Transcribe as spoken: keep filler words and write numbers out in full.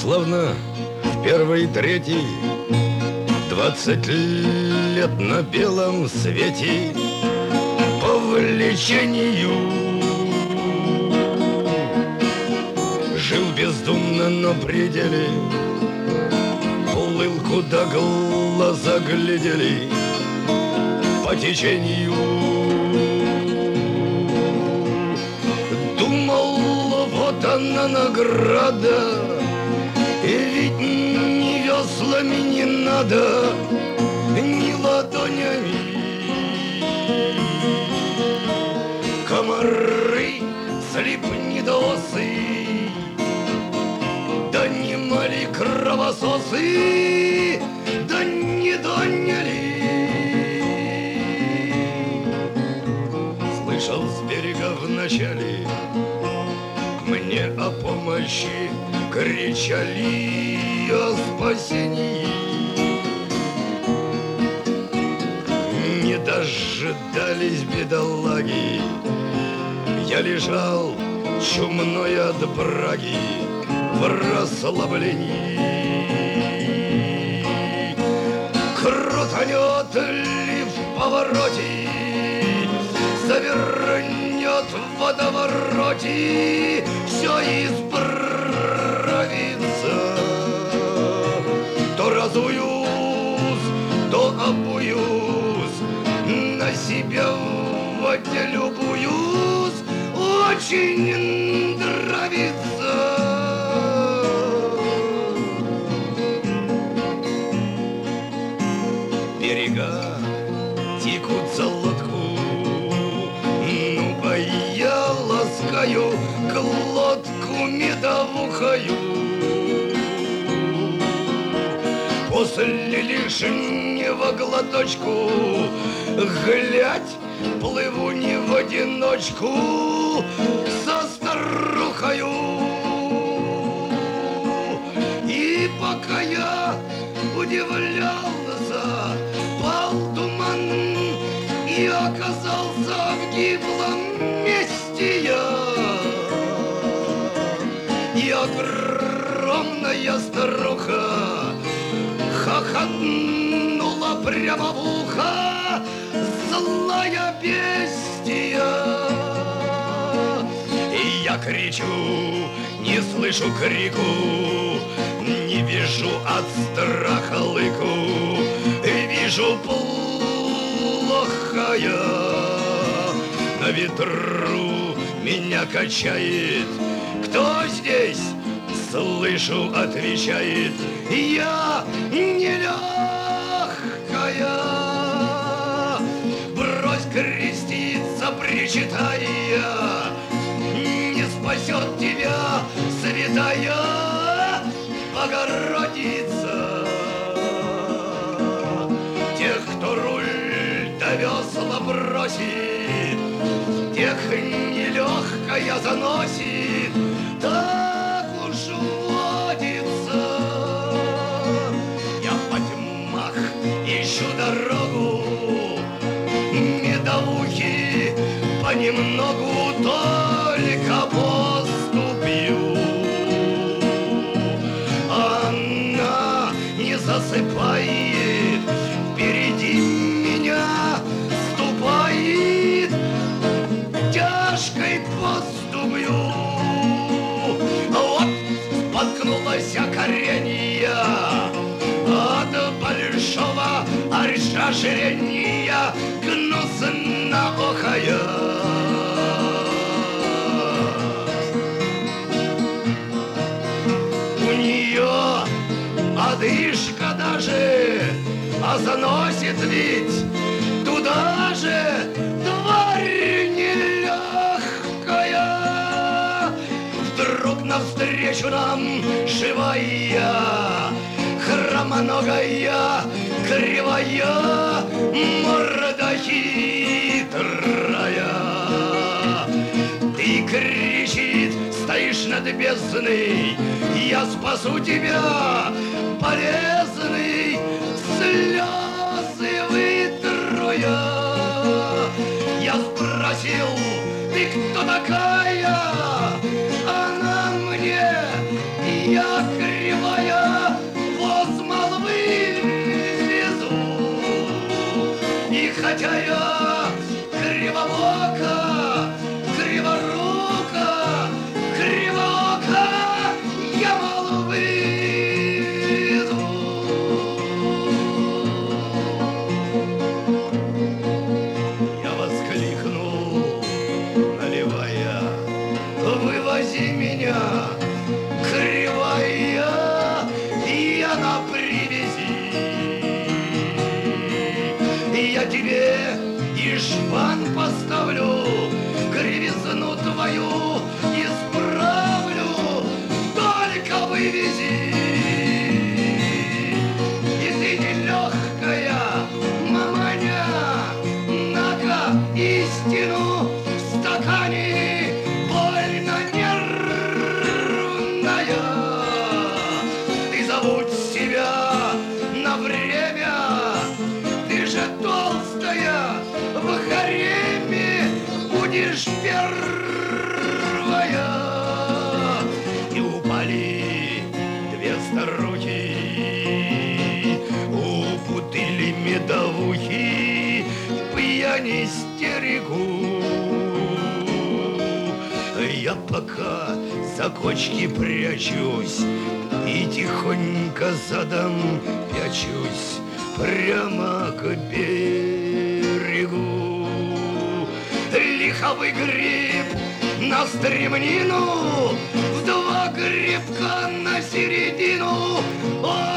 Словно в первый третий двадцать лет на белом свете по влечению жил бездумно на пределе, плыл, куда глаза глядели по течению. Думал, вот она награда, и ведь ни веслами не надо, ни ладонями. Комары, слепнедосы, да немали кровососы, да не доняли. Слышал с берега вначале, мне о помощи кричали, о спасении. Не дожидались бедолаги, я лежал чумной от браги в расслаблении. Крутанет ли в повороте, завернет в водовороте, все исправится. То разуюсь, то обуюсь, на себя в воде любуюсь, очень нравится. Берега текут за лодку, ну а я ласкаю глотку медовухою. После лишнего глоточку, глядь, плыву не в одиночку со старухою. И пока я удивлялся, пал туман и оказался в гиблом месте я. И огромная старуха хохотнула прямо в ухо, злая бестия. И я кричу, не слышу крику, не вижу от страха лыку, вижу плохо я. На ветру меня качает, кто здесь? Слышу, отвечает, я нелегкая. Брось креститься, причитая, не спасет тебя святая Богородица. Тех, кто руль до весла бросит, тех нелегкая заносит, так уж водится. Я по тьмах ищу дорогу, медовухи понемногу только поступью. Она не засыпает, впереди меня ступает тяжкой поступью. Вот споткнулась коренья от большого ожирения, гнусно охая. У нее одышка даже, а заносит ведь туда же тварь нелегкая. Вдруг навстречу нам живая, хромоногая, кривая, морда хитрая. И кричит, стоишь над бездной, я спасу тебя, полезный, слезы вытру я. Я спросил, ты кто такая? Она мне, я кричу. кривая воз молвы везу. И хотя я кривоока, криворука, кривоока, я молвы везу. Я воскликнул, наливая: вывози меня, кривая, я на привязи. Я тебе и шпан поставлю, кривизну твою исправлю, только вывези. И ты нелегкая, маманя, на-ка истину в стакане, больно нервная. Ты забудь себя на время, ты же толстая, в гареме будешь первая. И упали две старухи у бутыли медовухи, пьяни стерегу. Я пока за кочки прячусь и тихонько задом пячусь прямо к берегу. Лиховый гриб на стремнину, в два грибка на середину. О,